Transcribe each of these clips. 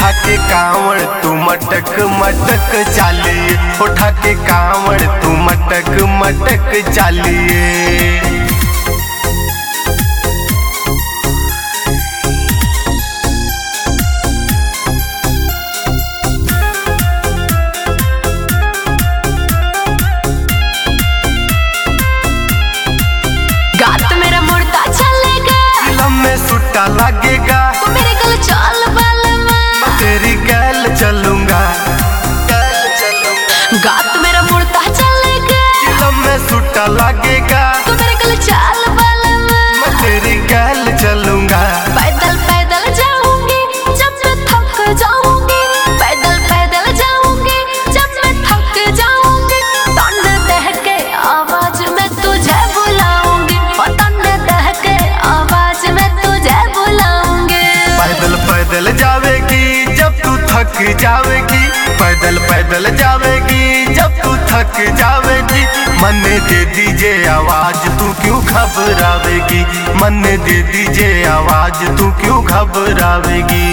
उठा के कांवड़ तू मटक मटक चालिए, उठा के कांवड़ तू मटक मटक चालिए। गात मेरा मुर्दा चलेगा, फिल्म में सुट्टा लगेगा, तू मेरे गल चल बालमा, तेरी गैल चलूंगा। गात मेरा मुर्दा चलेगा, फिल्म में सुट्टा लगेगा, तू मेरे गल चल बालमा, तेरी गैल चलूंगा। पैदल पैदल जाऊंगी जब मैं थक जाऊंगी, पैदल पैदल जाऊंगी जब मैं थक जाऊंगी। तन दह के आवाज में तुझे बुलाऊंगी, और तन दह के आवाज में तुझे बुलाऊंगी। पैदल पैदल जावेगी जब तू थक जावेगी, पैदल पैदल जावेगी जब तू थक जावेगी। मन दे दीजे आवाज तू क्यों घबरावेगी, मन दे दीजे आवाज तू क्यों घबरावेगी।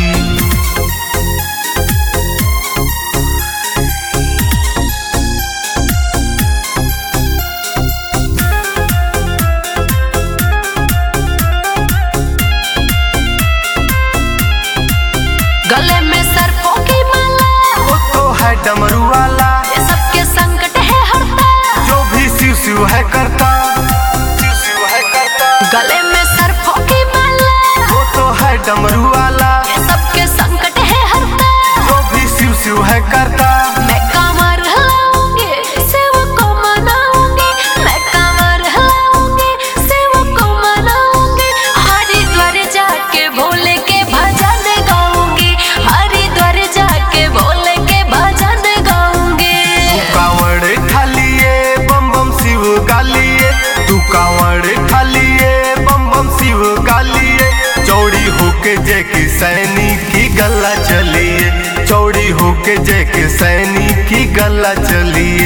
गले में सर्पों की माला, वो तो है डमरू वाला, ये सबके संकट है हरता, जो भी सिव सिव है करता, सिव सिव है करता। गले में सर्पों की माला, वो तो है डमरू वाला, ये सबके संकट है हरता। जो भी सिव सिव है करता। मैं कांवर हिलाऊंगी, शिव को मनाऊंगी, मैं कांवर हिलाऊंगी, शिव को मनाऊंगी। हरिद्वार जाके भोले के भजन गाऊंगी, हरिद्वार जाके भोले के भजन गाऊंगी। तू कांवड़ खालिए बम बम शिव गालिए, तू कांवड़ खालिए बम बम शिव गालिए। चौड़ी होके जय के सैनिक की गला चलिए, चौड़ी होके जय के सैनिक की गला चलिए।